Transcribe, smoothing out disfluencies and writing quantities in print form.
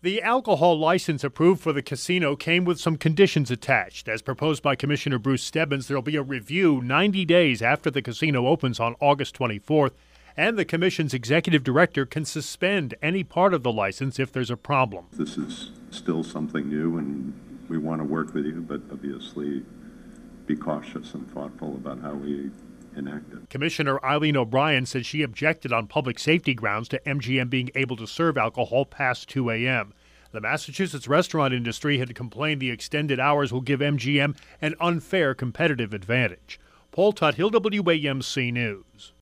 The alcohol license approved for the casino came with some conditions attached. As proposed by Commissioner Bruce Stebbins, there will be a review 90 days after the casino opens on August 24th, and the commission's executive director can suspend any part of the license if there's a problem. This is still something new, and we want to work with you, but obviously be cautious and thoughtful about how we enact it. Commissioner Eileen O'Brien said she objected on public safety grounds to MGM being able to serve alcohol past 2 a.m. The Massachusetts restaurant industry had complained the extended hours will give MGM an unfair competitive advantage. Paul Tuthill, WAMC News.